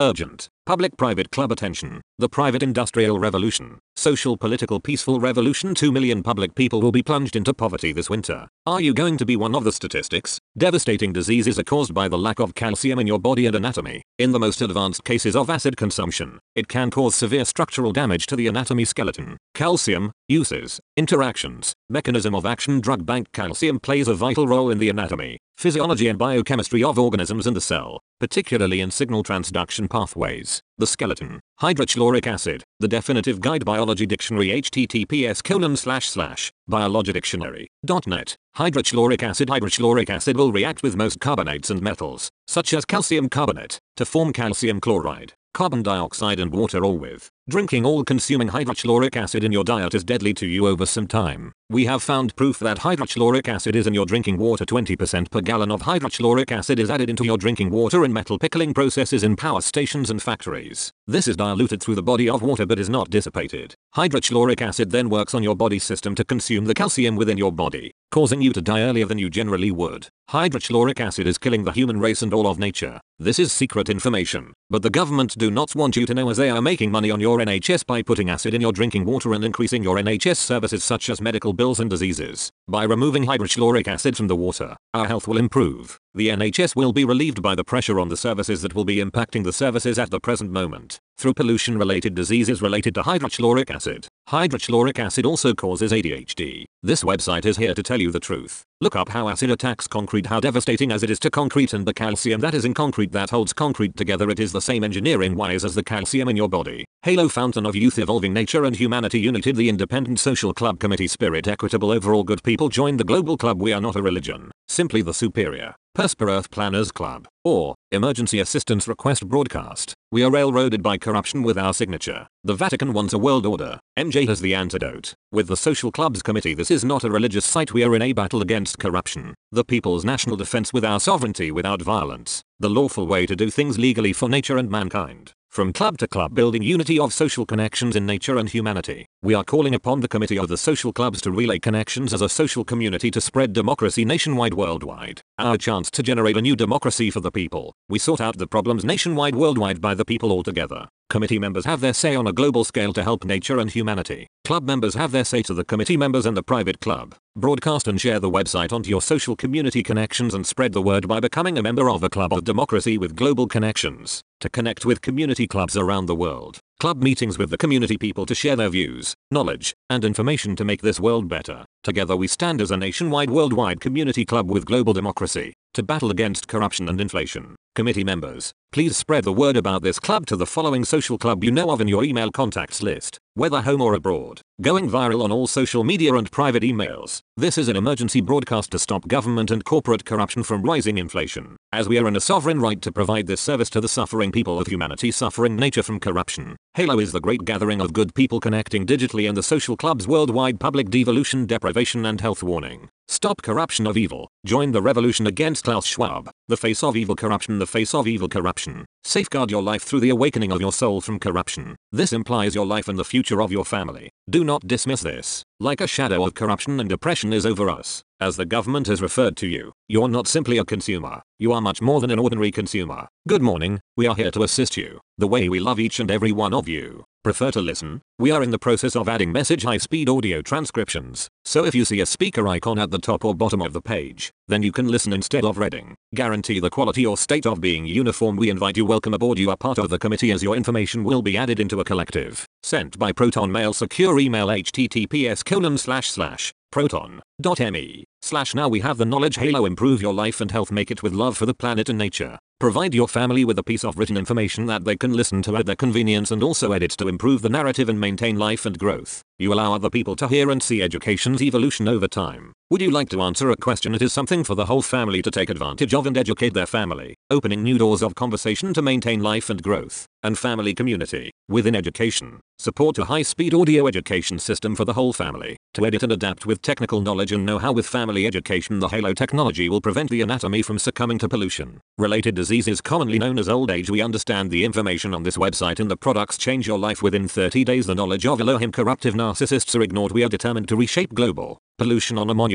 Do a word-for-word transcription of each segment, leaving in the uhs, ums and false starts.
Urgent. Public-private club attention. The private industrial revolution. Social political peaceful revolution. two million public people will be plunged into poverty this winter. Are you going to be one of the statistics? Devastating diseases are caused by the lack of calcium in your body and anatomy. In the most advanced cases of acid consumption, it can cause severe structural damage to the anatomy skeleton. Calcium. Uses. Interactions. Mechanism of action. Drug bank. Calcium plays a vital role in the anatomy, physiology and biochemistry of organisms in the cell, particularly in signal transduction pathways. The skeleton. Hydrochloric acid. The definitive guide. Biology Dictionary. https colon slash slash biologydictionary dot net. Hydrochloric acid. Hydrochloric acid will react with most carbonates and metals, such as calcium carbonate, to form calcium chloride, carbon dioxide and water, or with. Drinking all-consuming hydrochloric acid in your diet is deadly to you over some time. We have found proof that hydrochloric acid is in your drinking water. twenty percent per gallon of hydrochloric acid is added into your drinking water in metal pickling processes in power stations and factories. This is diluted through the body of water but is not dissipated. Hydrochloric acid then works on your body system to consume the calcium within your body, causing you to die earlier than you generally would. Hydrochloric acid is killing the human race and all of nature. This is secret information, but the government do not want you to know, as they are making money on your N H S by putting acid in your drinking water and increasing your N H S services such as medical bills and diseases. By removing hydrochloric acid from the water, our health will improve. The N H S will be relieved by the pressure on the services that will be impacting the services at the present moment, through pollution-related diseases related to hydrochloric acid. Hydrochloric acid also causes A D H D. This website is here to tell you the truth. Look up how acid attacks concrete, how devastating as it is to concrete and the calcium that is in concrete that holds concrete together. It is the same engineering-wise as the calcium in your body. Halo Fountain of Youth, Evolving Nature and Humanity United, the Independent Social Club Committee, Spirit, Equitable, Overall Good People. Join the global club. We are not a religion, simply the superior Persper Earth Planners Club, or Emergency Assistance Request Broadcast. We are railroaded by corruption with our signature. The Vatican wants a world order. M J has the antidote. With the Social Clubs Committee, this is not a religious site. We are in a battle against corruption. The people's national defense with our sovereignty without violence. The lawful way to do things legally for nature and mankind. From club to club, building unity of social connections in nature and humanity. We are calling upon the Committee of the Social Clubs to relay connections as a social community to spread democracy nationwide, worldwide. Our chance to generate a new democracy for the people. We sort out the problems nationwide, worldwide, by the people altogether. Committee members have their say on a global scale to help nature and humanity. Club members have their say to the committee members and the private club. Broadcast and share the website onto your social community connections and spread the word by becoming a member of a club of democracy with global connections. To connect with community clubs around the world. Club meetings with the community people to share their views, knowledge, and information to make this world better. Together we stand as a nationwide, worldwide community club with global democracy to battle against corruption and inflation. Committee members, please spread the word about this club to the following social club you know of in your email contacts list, whether home or abroad. Going viral on all social media and private emails. This is an emergency broadcast to stop government and corporate corruption from rising inflation, as we are in a sovereign right to provide this service to the suffering people of humanity, suffering nature from corruption. Halo is the great gathering of good people connecting digitally, and the social clubs worldwide. Public devolution, deprivation and health warning. Stop corruption of evil. Join the revolution against Klaus Schwab. The face of evil corruption, the face of evil corruption. Safeguard your life through the awakening of your soul from corruption. This implies your life and the future of your family. Do not dismiss this. Like a shadow of corruption and oppression is over us, as the government has referred to you. You're not simply a consumer. You are much more than an ordinary consumer. Good morning, we are here to assist you, the way we love each and every one of you. Prefer to listen? We are in the process of adding message high-speed audio transcriptions, so if you see a speaker icon at the top or bottom of the page, then you can listen instead of reading. Guarantee the quality or state of being uniform. We invite you. Welcome aboard. You are part of the committee, as your information will be added into a collective sent by Proton Mail secure email https colon slash slash proton.me slash now. We have the knowledge. Halo, improve your life and health. Make it with love for the planet and nature. Provide your family with a piece of written information that they can listen to at their convenience and also edit to improve the narrative and maintain life and growth. You allow other people to hear and see education's evolution over time. Would you like to answer a question? It is something for the whole family to take advantage of and educate their family, opening new doors of conversation to maintain life and growth and family community within education. Support a high-speed audio education system for the whole family to edit and adapt with technical knowledge and know-how. With family education, the Halo technology will prevent the anatomy from succumbing to pollution related diseases commonly known as old age. We understand the information on this website and the products change your life within thirty days. The knowledge of Elohim. Corruptive narcissists are ignored. We are determined to reshape global pollution on a monument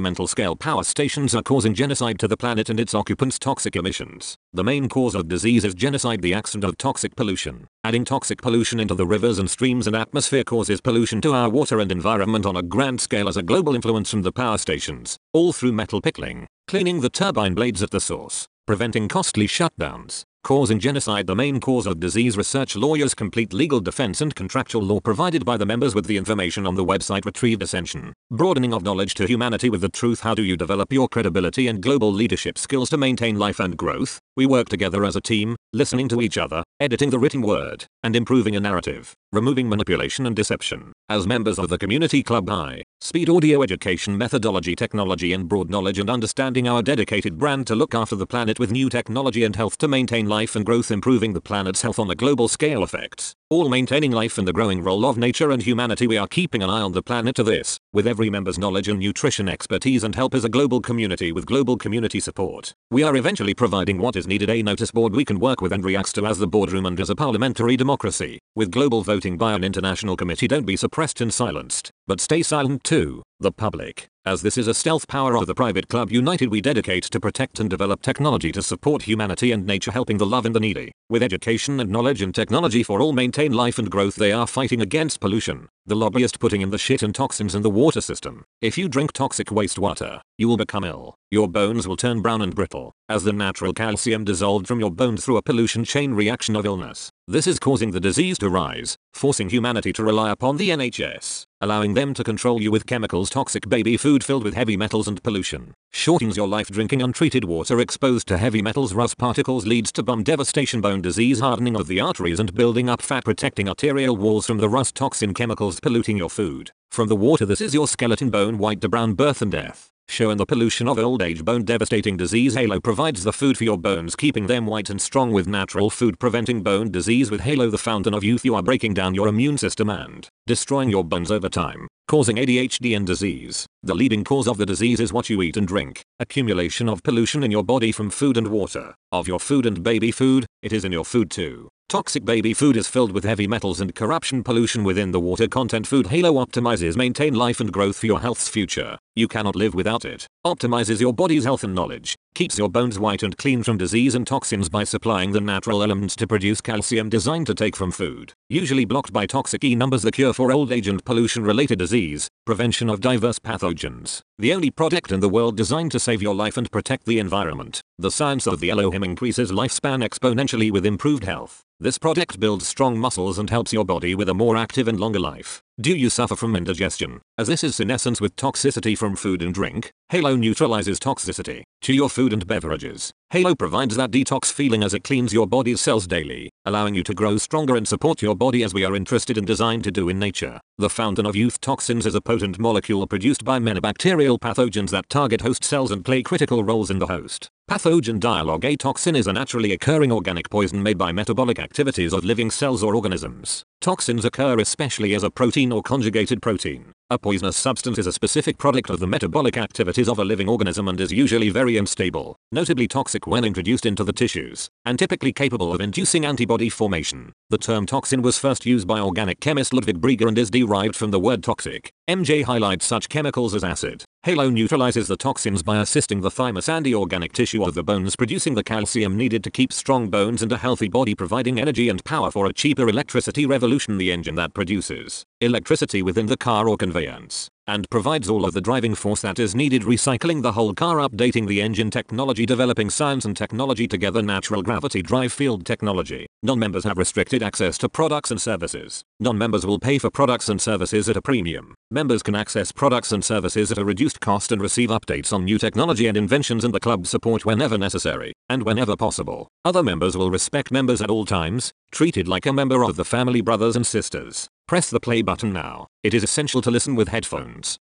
environmental scale power stations are causing genocide to the planet and its occupants' toxic emissions. The main cause of disease is genocide, the accident of toxic pollution. Adding toxic pollution into the rivers and streams and atmosphere causes pollution to our water and environment on a grand scale as a global influence from the power stations, all through metal pickling, cleaning the turbine blades at the source, preventing costly shutdowns, causing genocide. The main cause of disease. Research lawyers complete legal defense and contractual law provided by the members with the information on the website retrieved. Ascension, broadening of knowledge to humanity with the truth. How do you develop your credibility and global leadership skills to maintain life and growth? We work together as a team, listening to each other, editing the written word, and improving a narrative, removing manipulation and deception. As members of the Community Club, high speed audio education methodology, technology and broad knowledge and understanding, our dedicated brand to look after the planet with new technology and health to maintain life and growth, improving the planet's health on a global scale effects, all maintaining life and the growing role of nature and humanity. We are keeping an eye on the planet to this, with every member's knowledge and nutrition expertise and help as a global community with global community support. We are eventually providing what is needed, a notice board we can work with and reacts to as the boardroom and as a parliamentary democracy, with global voting by an international committee. Don't be suppressed and silenced, but stay silent too, the public, as this is a stealth power of the Private Club United. We dedicate to protect and develop technology to support humanity and nature, helping the love and the needy, with education and knowledge and technology for all maintain life and growth. They are fighting against pollution, the lobbyist putting in the shit and toxins in the water system. If you drink toxic wastewater, you will become ill. Your bones will turn brown and brittle, as the natural calcium dissolved from your bones through a pollution chain reaction of illness. This is causing the disease to rise, forcing humanity to rely upon the N H S, allowing them to control you with chemicals. Toxic baby food filled with heavy metals and pollution shortens your life. Drinking untreated water exposed to heavy metals, rust particles leads to bone devastation, bone disease, hardening of the arteries and building up fat, protecting arterial walls from the rust. Toxin chemicals polluting your food from the water. This is your skeleton, bone white to brown, birth and death. Showing the pollution of old age, bone devastating disease. Halo provides the food for your bones, keeping them white and strong with natural food, preventing bone disease. With Halo, the fountain of youth, you are breaking down your immune system and destroying your bones over time, causing A D H D and disease. The leading cause of the disease is what you eat and drink. Accumulation of pollution in your body from food and water. Of your food and baby food, it is in your food too. Toxic baby food is filled with heavy metals and corruption pollution within the water content. Food Halo optimizes maintain life and growth for your health's future. You cannot live without it. Optimizes your body's health and knowledge. Keeps your bones white and clean from disease and toxins by supplying the natural elements to produce calcium designed to take from food. Usually blocked by toxic E numbers, the cure for old age and pollution related disease. Prevention of diverse pathogens. The only product in the world designed to save your life and protect the environment. The science of the Elohim increases lifespan exponentially with improved health. This product builds strong muscles and helps your body with a more active and longer life. Do you suffer from indigestion? As this is senescence with toxicity from food and drink, Halo neutralizes toxicity to your food and beverages. Halo provides that detox feeling as it cleans your body's cells daily, allowing you to grow stronger and support your body as we are interested and designed to do in nature. The fountain of youth toxins is a potent molecule produced by many bacterial pathogens that target host cells and play critical roles in the host pathogen dialogue. A toxin is a naturally occurring organic poison made by metabolic activities of living cells or organisms. Toxins occur especially as a protein or conjugated protein. A poisonous substance is a specific product of the metabolic activities of a living organism and is usually very unstable, notably toxic when introduced into the tissues, and typically capable of inducing antibody formation. The term toxin was first used by organic chemist Ludwig Brieger and is derived from the word toxic. M J highlights such chemicals as acid. Halo neutralizes the toxins by assisting the thymus and the organic tissue of the bones producing the calcium needed to keep strong bones and a healthy body, providing energy and power for a cheaper electricity revolution, the engine that produces electricity within the car or conveyance, and provides all of the driving force that is needed, recycling the whole car, updating the engine technology, developing science and technology together, natural gravity drive field technology. Non-members have restricted access to products and services. Non-members will pay for products and services at a premium. Members can access products and services at a reduced cost and receive updates on new technology and inventions, and the club support whenever necessary and whenever possible. Other members will respect members at all times, treated like a member of the family, brothers and sisters. Press the play button now. It is essential to listen with headphones.